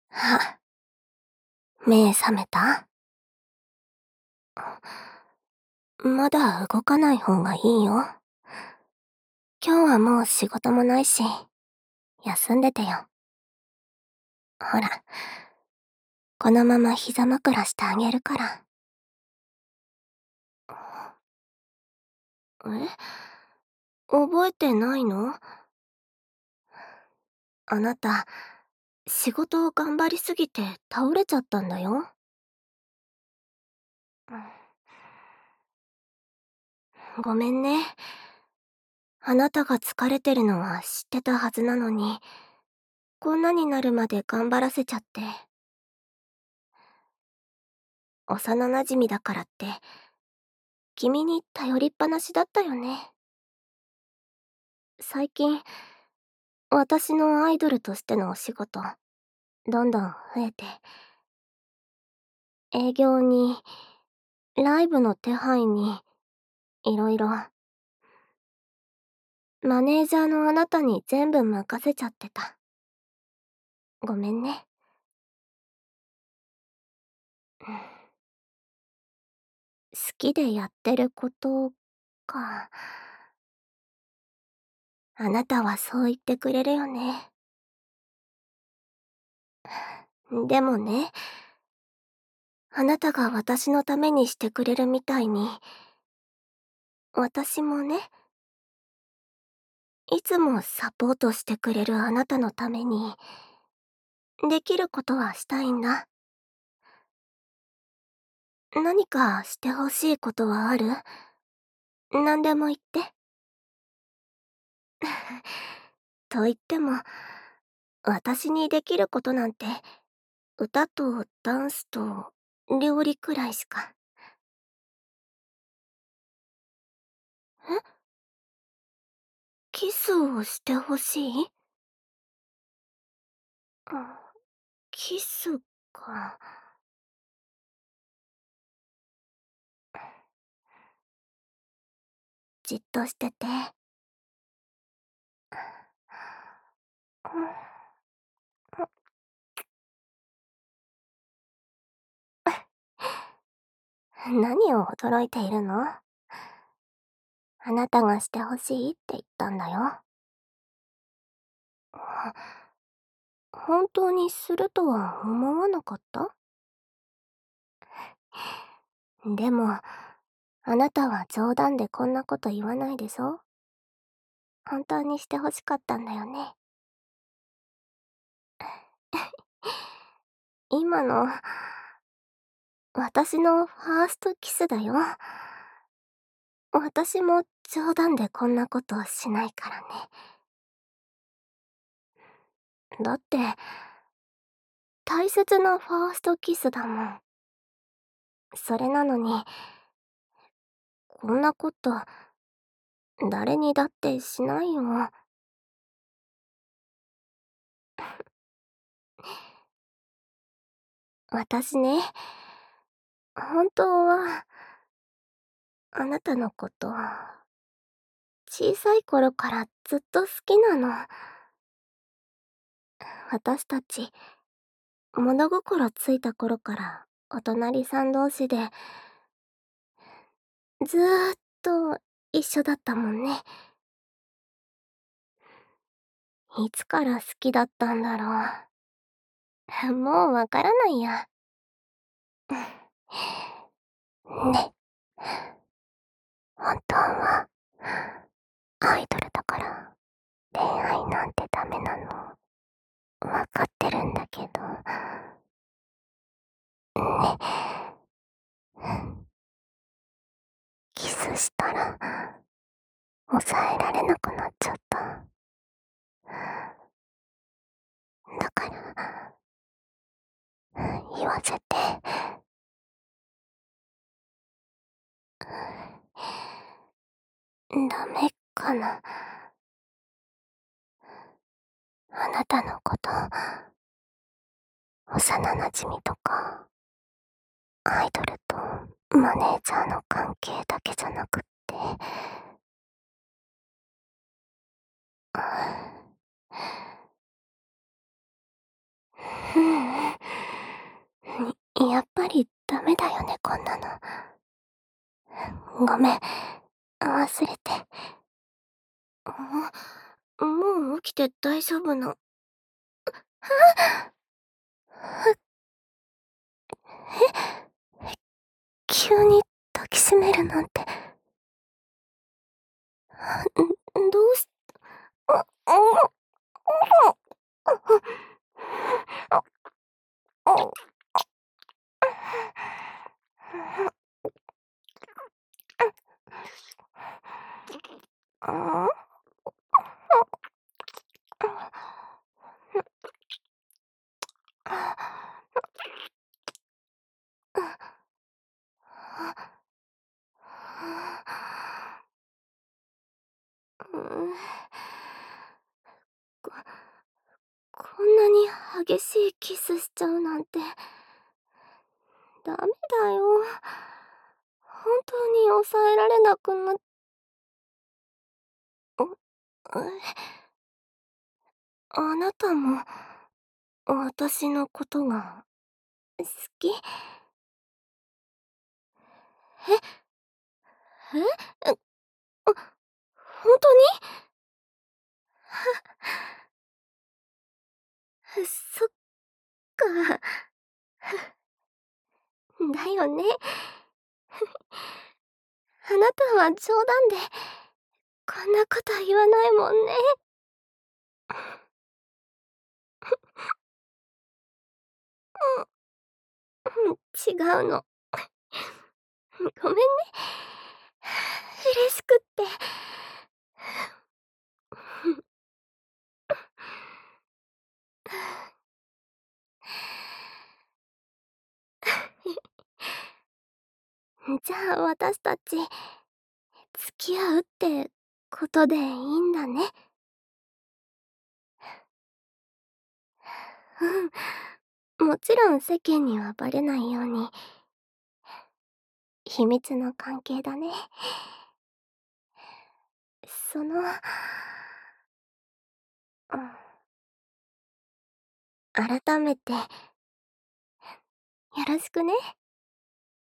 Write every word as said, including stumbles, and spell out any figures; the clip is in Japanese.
あ、目覚めた？まだ動かない方がいいよ。今日はもう仕事もないし、休んでてよ。ほら、このまま膝枕してあげるから。え？覚えてないの？あなた、仕事を頑張りすぎて倒れちゃったんだよ。ごめんね。あなたが疲れてるのは知ってたはずなのに、こんなになるまで頑張らせちゃって。幼馴染だからって、君に頼りっぱなしだったよね。最近、私のアイドルとしてのお仕事、どんどん増えて、営業に、ライブの手配に、いろいろ。マネージャーのあなたに全部任せちゃってた。ごめんね。好きでやってることか。あなたはそう言ってくれるよね。でもね、あなたが私のためにしてくれるみたいに、私もね、いつもサポートしてくれるあなたのために、できることはしたいんだ。何かしてほしいことはある？何でも言って。と言っても、私にできることなんて、歌とダンスと料理くらいしか。え？キスをしてほしい？うん、キスか。じっとしてて。何を驚いているの？あなたがしてほしいって言ったんだよ。本当にするとは思わなかった？でも、あなたは冗談でこんなこと言わないでしょ？本当にしてほしかったんだよね。今の、私のファーストキスだよ。私も冗談でこんなことしないからね。だって、大切なファーストキスだもん。それなのに、こんなこと、誰にだってしないよ。私ね、本当は、あなたのこと、小さい頃からずっと好きなの。私たち、物心ついた頃からお隣さん同士で、ずーっと一緒だったもんね。いつから好きだったんだろう。もうわからないや。ね、本当は、アイドルだから、恋愛なんてダメなの、わかってるんだけど、ね、キスしたら、抑えられなくなっちゃった。だから、言わせて。ダメかな。あなたのこと、幼馴染とか、アイドルとマネージャーの関係だけじゃなくって、うんこんなの。ごめん、忘れて。もう起きて大丈夫な。え、急に抱きしめるなんて。ん、どうし、あ、あ、あ、あ、あ、あ、うん、こ、こんなに激しいキスしちゃうなんて、ダメだよ。本当に抑えられなくなっ、え、あなたも、私のことが、好き？え、え、え、あ、ほんとに？そっか。だよね。あなたは冗談で、こんなこと言わないもんね。うん、違うの。ごめんね。嬉しくって。じゃあ私たち、付き合うってことでいいんだね。うん。もちろん世間にはバレないように、秘密の関係だね。その、うん、改めて、よろしくね。